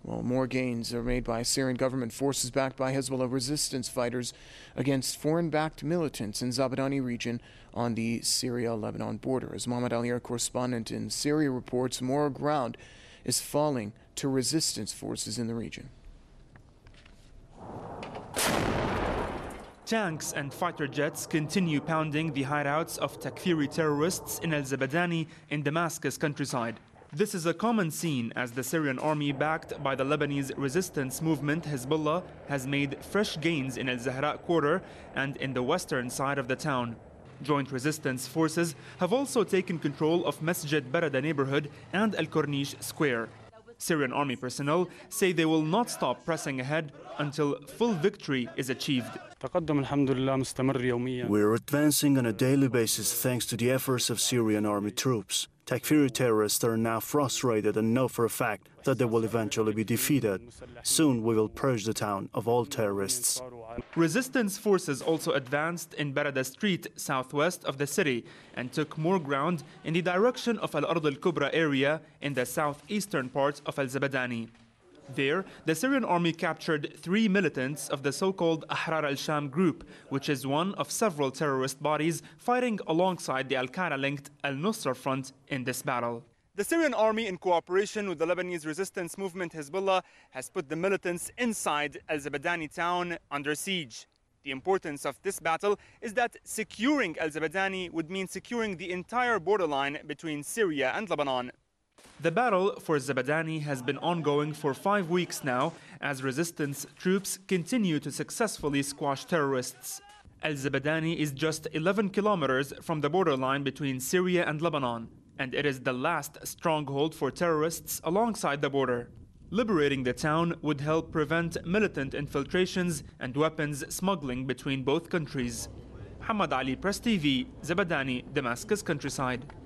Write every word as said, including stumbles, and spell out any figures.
Well, more gains are made by Syrian government forces backed by Hezbollah resistance fighters against foreign-backed militants in Zabadani region on the Syria-Lebanon border. As Mohammed Ali, our correspondent in Syria, reports, more ground is falling to resistance forces in the region. Tanks and fighter jets continue pounding the hideouts of Takfiri terrorists in Al-Zabadani in Damascus countryside. This is a common scene as the Syrian army, backed by the Lebanese resistance movement Hezbollah, has made fresh gains in Al-Zahra quarter and in the western side of the town. Joint resistance forces have also taken control of Masjid Barada neighborhood and Al-Corniche square. Syrian army personnel say they will not stop pressing ahead until full victory is achieved. We're advancing on a daily basis thanks to the efforts of Syrian army troops. Takfiri terrorists are now frustrated and know for a fact that they will eventually be defeated. Soon we will purge the town of all terrorists. Resistance forces also advanced in Barada Street, southwest of the city, and took more ground in the direction of Al-Ard al-Kubra area in the southeastern part of Al-Zabadani. There, the Syrian army captured three militants of the so-called Ahrar al-Sham group, which is one of several terrorist bodies fighting alongside the Al-Qaeda-linked Al-Nusra Front in this battle. The Syrian army, in cooperation with the Lebanese resistance movement Hezbollah, has put the militants inside Al-Zabadani town under siege. The importance of this battle is that securing Al-Zabadani would mean securing the entire borderline between Syria and Lebanon. The battle for Zabadani has been ongoing for five weeks now as resistance troops continue to successfully squash terrorists. Al-Zabadani is just eleven kilometers from the borderline between Syria and Lebanon, and it is the last stronghold for terrorists alongside the border. Liberating the town would help prevent militant infiltrations and weapons smuggling between both countries. Muhammad Ali, Press T V, Zabadani, Damascus countryside.